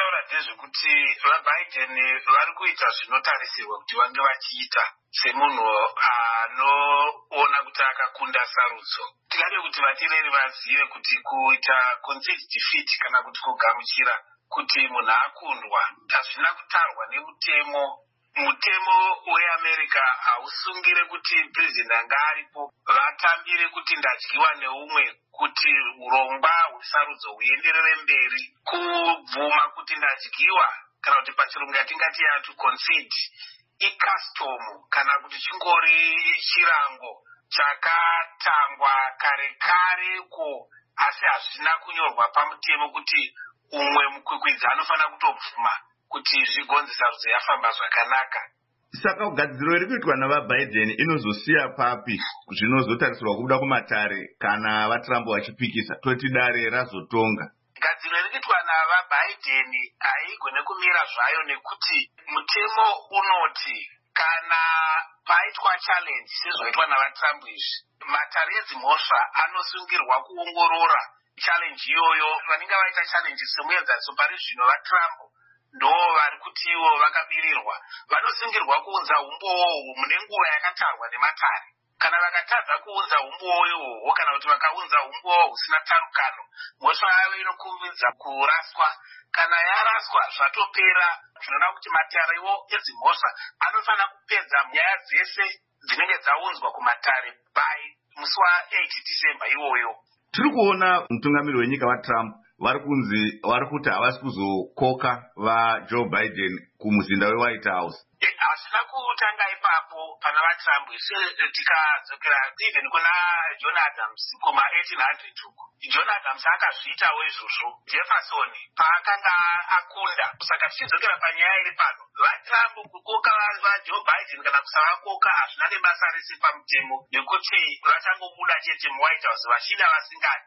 vanotaura ndezvekuti vaBiden vari kuita zvinotarisirwa kuti vange vachiita semunhu anoona kuti akakunda sarudzo. Tingade kuti vatireri vazive kuti kuita concede defeat kana kuti kugamuchira kuti munhu akundwa hazvina kutarwa nemutemo. Mutemo weAmerica hausungire kuti president anga aripo vatambire kuti ndadyiwa neumwe kuti urongwa hwesarudzo huenderere mberi. Kubvuma kuti ndadyiwa kana kuti pachirungu yatingati to concede icustom kana kuti chingori chirango chakatangwa kare kareko, asi hazvina kunyorwa pamutemo kuti umwe mukwikwidzi anofanira kutobvuma kuti zvigonzi sarudzo yafamba zvakanaka. Saka ugadziro iri kuitwa navaBiden inozosiya papi zvinozotarisirwa kubuda kumatare kana vaTrump vachipikisa toti dare razotonga? Gadziro iri kuitwa navaBiden haigone kumira zvayo nekuti mutemo unoti kana paitwa challenge sezvoitwa navaTrump izvi, matare edzimhosva anosungirwa kuongorora challenge iyoyo. Vanenge vaita challenge semuenzaniso pari zvino vaTrump ndo vari kuti ivo vakabirirwa, vanosungirwa kuunza umboo mune nguva yakatarwa nematare. Kana vakatadza kuunza umboo ihwohwo kana kuti vakaunza umboo husina tarukano, mhosva yavo inokumbidza kuraswa. Kana yaraswa zvatopera, zvinoda kuti matarewo edzimhosva anofanira kupedza nyaya dzese dzinenge dzaunzwa kumatare by musi wa8 December iwoyo. Tiri kuona mutungamiri wenyika waTrump vari kuti havasi kuzokoka vaJoe Biden kumuzinda weWhite House. Hazvina kutanga ipapo pana vaTrump. Tikadzokera even kuna John Adams kuma1800 uko, John Adams akazviitawo izvozvo. Jefferson paakanga akunda. Saka tichidzokera panyaya iri pano, vaTrump kukoka vaJoe Biden kana kusavakoka hazvina nebasa rese pamutemo, nekuti vachangobuda chete muWhite House vachida vasingadi.